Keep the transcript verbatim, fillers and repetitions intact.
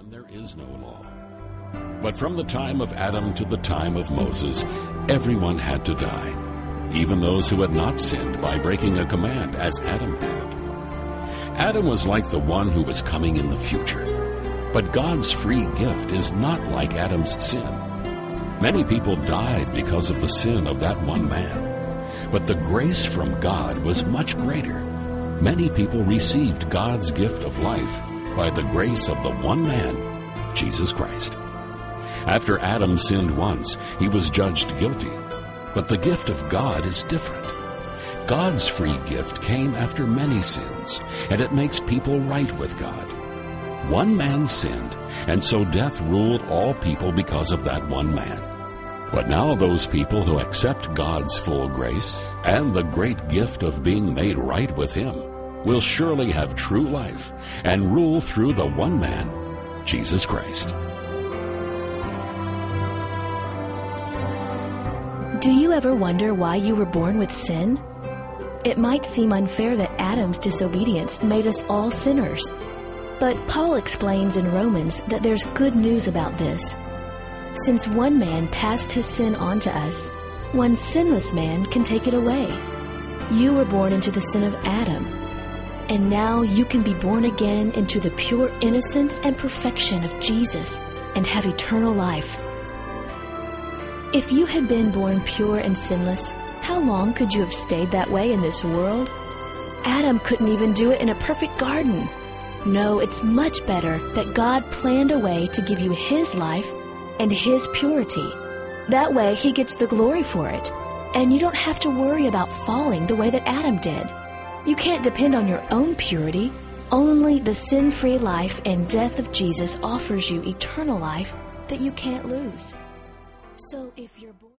when there is no law. But from the time of Adam to the time of Moses, everyone had to die, even those who had not sinned by breaking a command, as Adam had. Adam was like the one who was coming in the future, but God's free gift is not like Adam's sin. Many people died because of the sin of that one man, but the grace from God was much greater. Many people received God's gift of life by the grace of the one man, Jesus Christ. After Adam sinned once, he was judged guilty. But the gift of God is different. God's free gift came after many sins, and it makes people right with God. One man sinned, and so death ruled all people because of that one man. But now those people who accept God's full grace and the great gift of being made right with Him will surely have true life and rule through the one man, Jesus Christ. Do you ever wonder why you were born with sin? It might seem unfair that Adam's disobedience made us all sinners. But Paul explains in Romans that there's good news about this. Since one man passed his sin on to us, one sinless man can take it away. You were born into the sin of Adam, and now you can be born again into the pure innocence and perfection of Jesus and have eternal life. If you had been born pure and sinless, how long could you have stayed that way in this world? Adam couldn't even do it in a perfect garden. No, it's much better that God planned a way to give you His life and His purity. That way He gets the glory for it, and you don't have to worry about falling the way that Adam did. You can't depend on your own purity. Only the sin-free life and death of Jesus offers you eternal life that you can't lose. So if you're born